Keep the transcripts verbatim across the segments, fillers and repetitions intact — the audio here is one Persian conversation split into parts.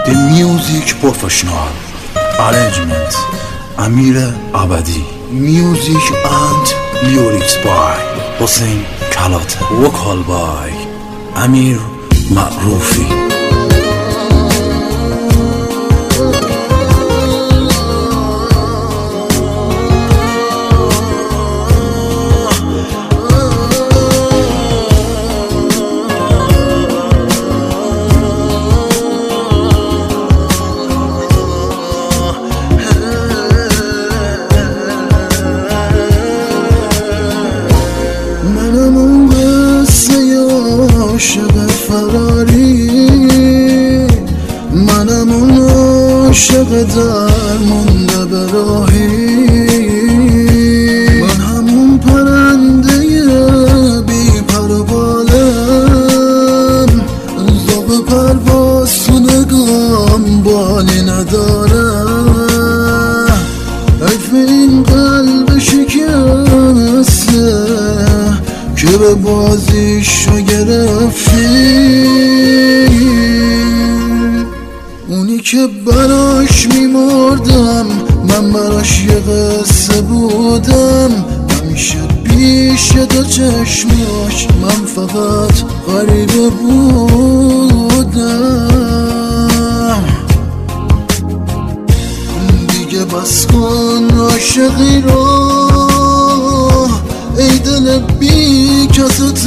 The Music Professional Arrangement امیر عبدی. Music and lyrics by حسین کلاته. Vocal by امیر معروفی. عاشق فراری، منم اون عاشق درمونده به راهی، من همون پرنده بی پر و بالم، ذوق پرواز تو نگام بالی نداره، حیف این قلب شکسته که به بازیشو گرفتی، اونی که براش میمردم من براش یه قصه بودم، همیشه پیش دو چشماش من فقط غریبه بودم. دیگه بس کن عاشقی رو ای دل بی کس و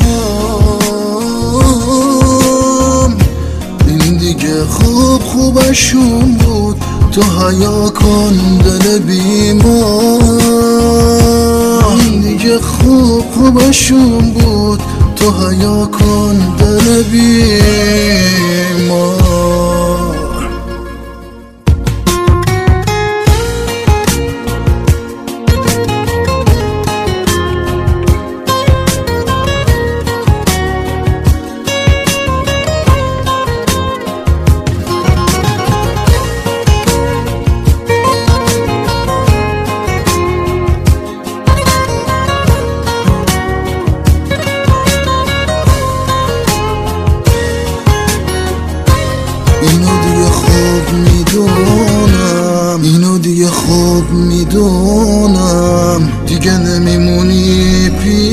تنهام، این دیگه خوب خوبشون بود، تو حیا کن دل بیمار، این دیگه خوب خوبشون بود، تو حیا کن دل بیمار. اینو دیگه خوب میدونم، اینو دیگه خوب میدونم، دیگه نمیمونی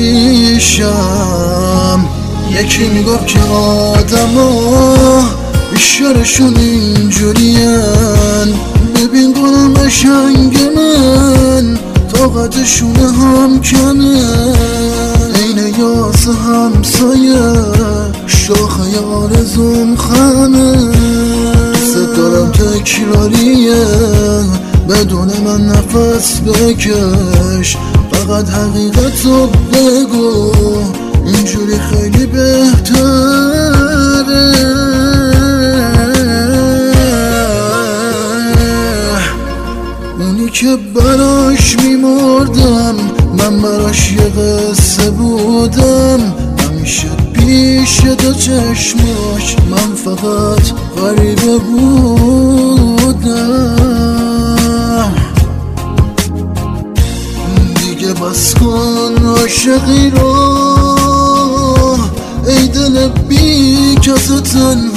پیشم. یکی میگفت که آدم ها بیشترشون اینجورین، ببین گلم قشنگ من طاقتشون هم کمه، عین یاس همسایه شاخه آرزوم خمه، ست دارم تکراریه بدون من نفس بکش، فقط حقیقتو بگو اینجوری خیلی بهتره. اونی که براش میمردم من براش یه قصه بودم، همیشه پیش دو چشماش من فقط غریبه بودم. دیگه بس کن عاشقی رو ای دل بی کس و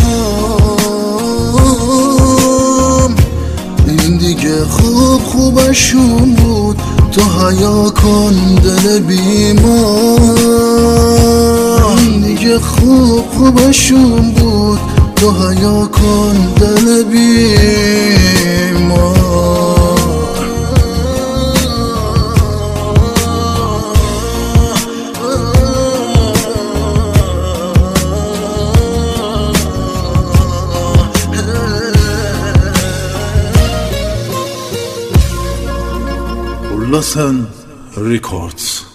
تنهام، این دیگه خوب خوبشون بود، تو حیا کن دل بیمار، این دیگه خوب خوبشون بود، تو حیا کن دل بیمار. Listen Records.